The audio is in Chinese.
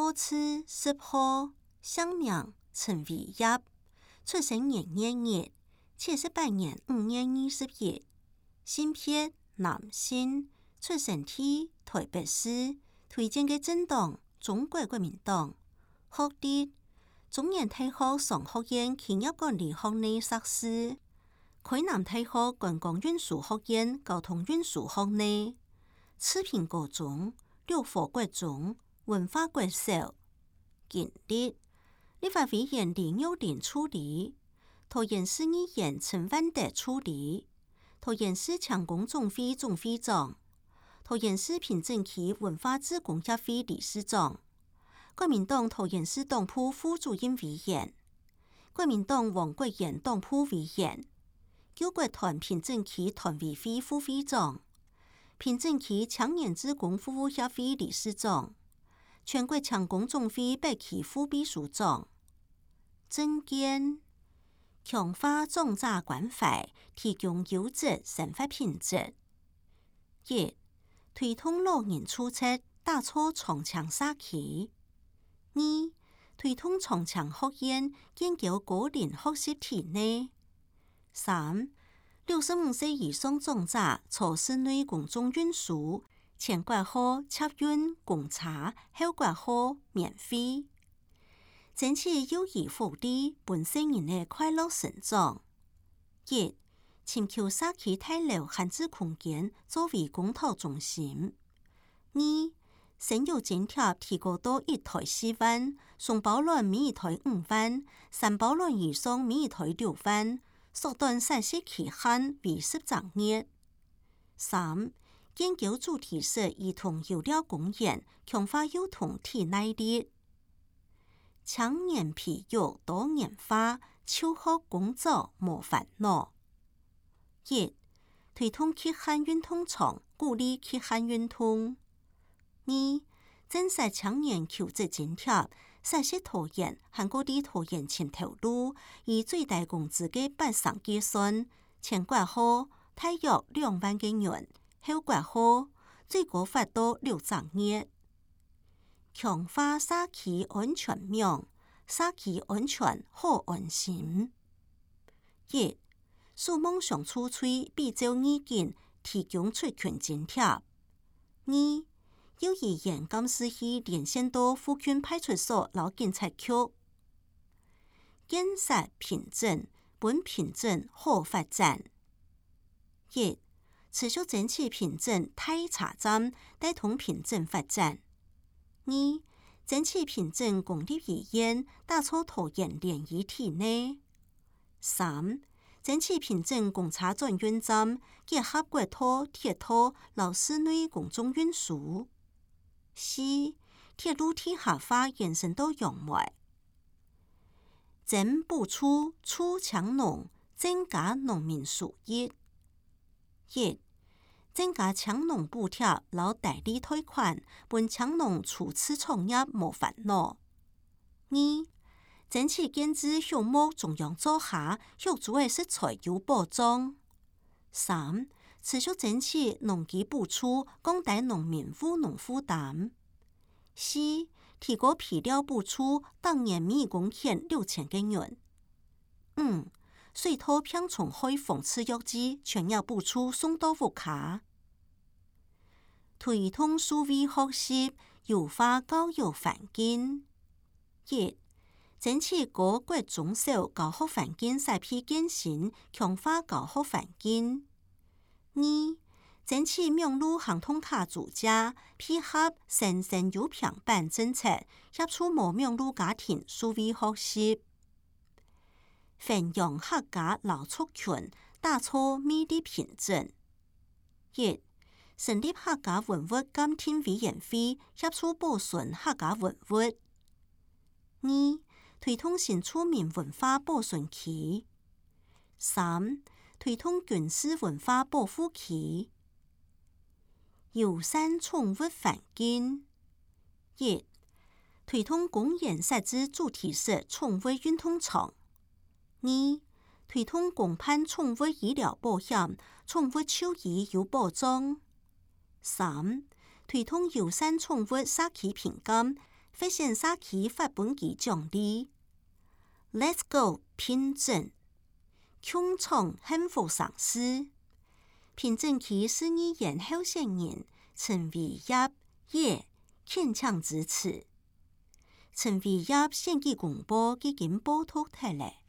号次10号，乡名陈伟业，出生年月日78年5月20日，性别男性，出生地台北市，推荐嘅政党中国國民黨，學歷中原大學商學院企業管理學內碩士，海南大學觀光運輸學院交通運輸學內，赤平高中、六福國中、文化國小，經歷立法委員李幼玲處理，桃園市議員陳萬德處理，桃園市強工總會總會長，桃園市平鎮區文化職工協會理事長，國民黨桃園市黨部副主任委員，國民黨黃國賢黨部委員，救國團平鎮區團委會副會長，平鎮區青年職工服務協會理事長，全國強工總會北區副秘書長。政見強化種植關懷，提供優質生活品質。1. 推動老人注冊，打造長青社區。2. 推動長青學院，建構高齡學習體系。3. 65歲以上長者坐室內公眾運輸，前掛號客運公車，後掛號免費。爭取幼兒福利，本身人的快樂成長。1. 尋求社區大樓閒置空間作為公討中心。2. 生育津貼提高到1胎4萬，雙胞卵每一胎5萬，3胞卵以上每一胎6萬，縮短產息期限為13月。3. 建構主題式兒童遊樂公園，強化幼童體耐力。青年培育多元化，就學工作無煩惱。1. 推動極限運動場，鼓勵極限運動。2. 增設青年求職津貼，實施桃園和各地桃園前頭路，以最大工資嘅8成計算，前掛號大約2萬個元，後掛號最高罰到6個月。強化社區安全網，社區安全好安心。1. 使夢想出嘴，比照意見提供出勤津貼。2. 幼兒園監視器連線到附近派出所及警察局。建設平鎮，本平鎮好發展。1. 持續爭取平鎮太查站，帶動平鎮發展。2. 爭取平鎮公立醫院，打造桃園聯誼體內。3. 爭取平鎮公車轉運站，結合國土、鐵路、老市內公眾運輸。4. 鐵路地下化延伸到陽外。增補助促強農，增加農民收益。1. 增加強農補貼，勞代理貸款，本強農初次創業無煩惱。2. 爭取建置畜牧中央組下，育豬的食材有保障。3. 持續爭取農機補助，降低農民務農負擔。4. 提高飼料補助，當年每公頃6000個元。5. 水稻片蟲害防治藥劑，全額補助送到戶卡。推動數位學習，優化教育環境。1. 爭取高國中小教學環境適配更新，強化教學環境。2. 爭取網絡行通卡租借，配合生有平板政策，協助無網絡家庭數位學習。弘揚客家勞族群，打造美麗平鎮。1. 成立客家文物監聽委員會，協助保存客家文物。2. 推動新住民文化保存區。3. 推動軍事文化保護區。友善寵物環境。1. 推動公園設置主題式寵物運動場。2. 推動公辦寵物醫療保險，寵物獸醫有保障。3. 推動友善寵物社區評鑑， 发现社區發本期獎勵。Let's go 聘證，穹蒼幸福嘗試。聘證期12元候選人陳維業葉牽強支持。陳維業選舉公報已經報讀出來。